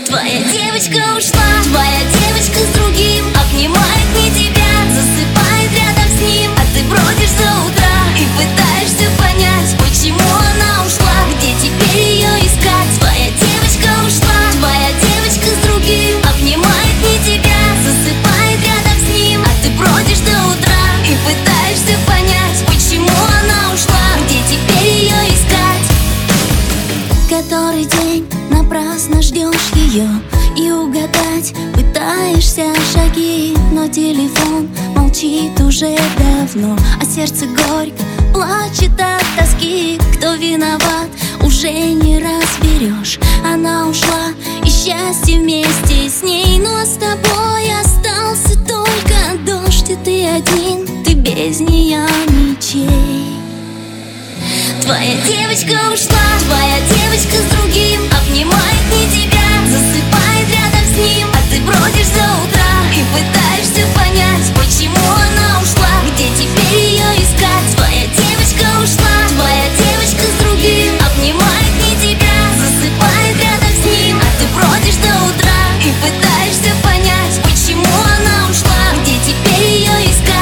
Твоя девочка ушла, твоя девочка с другим, обнимает не тебя, засыпает рядом с ним, а ты бродишь до утра и пытаешься понять, почему она ушла, где теперь ее искать. Твоя девочка ушла, твоя девочка с другим, обнимает не тебя, засыпает рядом с ним, а ты бродишь до утра и пытаешься понять, почему она ушла, где теперь ее искать. Который день напрасно ждешь ее и угадать пытаешься шаги, но телефон молчит уже давно, а сердце горько плачет от тоски. Кто виноват, уже не разберешь. Она ушла, и счастье вместе с ней, но с тобой остался только дождь, и ты один, ты без нее ничей. Твоя девочка ушла, твоя девочка с другим, обнимает не тебя, засыпает рядом с ним, а ты бродишь до утра и пытаешься понять, почему она ушла, где теперь ее искать. Твоя девочка ушла, твоя девочка с другим, обнимает не тебя, засыпает рядом с ним, а ты бродишь до утра и пытаешься понять, почему она ушла, где теперь ее искать.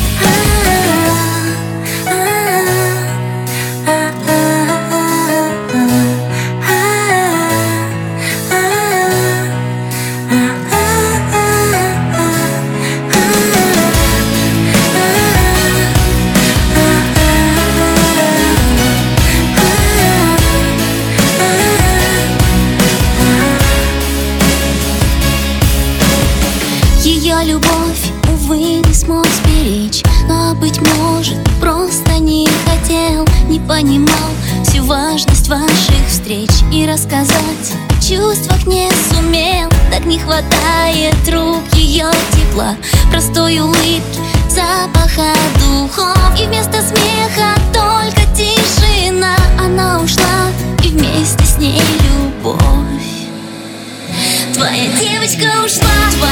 Ее любовь, увы, не смог сберечь, но, быть может, просто не хотел, не понимал всю важность ваших встреч и рассказать о чувствах не сумел. Так не хватает рук ее тепла, простой улыбки, запаха духов, и вместо смеха только тишина. Она ушла, и вместе с ней любовь. Твоя девочка ушла,